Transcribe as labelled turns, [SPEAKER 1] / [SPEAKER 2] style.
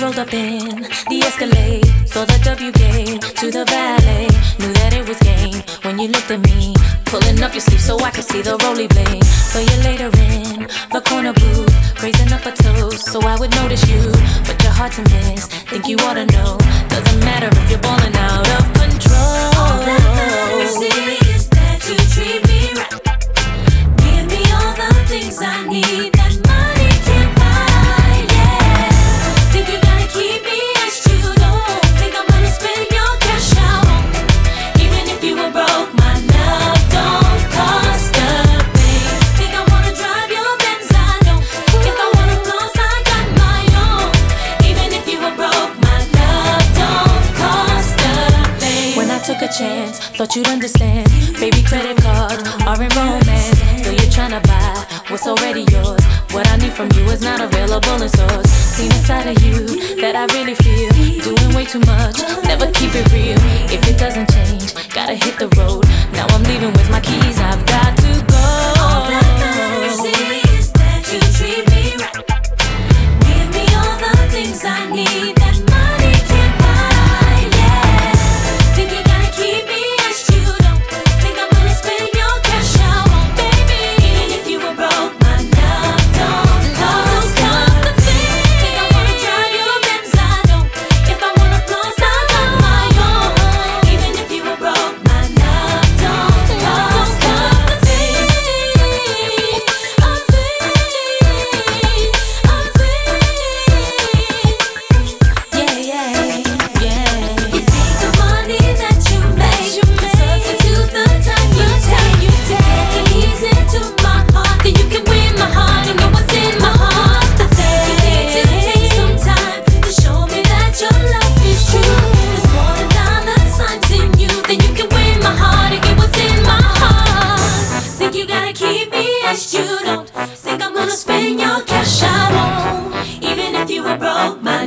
[SPEAKER 1] rolled up in the Escalade, saw the W gate to the valet. Knew that it was game when you looked at me, pulling up your sleeve so I could see the roly blade. So you later in the corner booth, raising up a toast so I would notice you, but you're hard to miss. Think you ought to know, doesn't matter if you're balling out of control.
[SPEAKER 2] All that matters is that you treat me right. Give me all the things I need that money can't buy. Yeah, think you gotta keep me as you don't think I'm gonna spend your cash out on me. Even if you were broke, my love don't cost a thing. Think I wanna drive your Benz, I don't. If I wanna floss, I got my own. Even if you were broke, my love don't cost a thing.
[SPEAKER 1] When I took a chance, thought you'd understand. Baby, credit cards are in romance. Still you're tryna buy what's already yours. What I need from you is not available in stores. Seen a side of you that I really feel. Doing way too much, never keep it real. If it doesn't change, gotta hit the road. Now I'm leaving with my keys, I've got to go.
[SPEAKER 2] All that matters is that you treat me right. Give me all the things I need that money can't buy. Yeah, think you gotta keep me as you don't. Think I'm gonna spend your cash out on baby. Even if you were broke, my love don't cost a thing. Think I wanna drive your Benz, I don't. If I wanna floss, I got my own. Even if you were broke, my love don't cost a thing. You think the money that you make substitute the time you take. Take it easy to my heart, then you can win my heart. You know what's in my heart. You need to take some time to show me that your love is true. There's more than dollar signs in you, then you can win my heart and get what's in my heart. Think you gotta keep me as you don't. Think I'm gonna spend your cash out on. Even if you were broke, my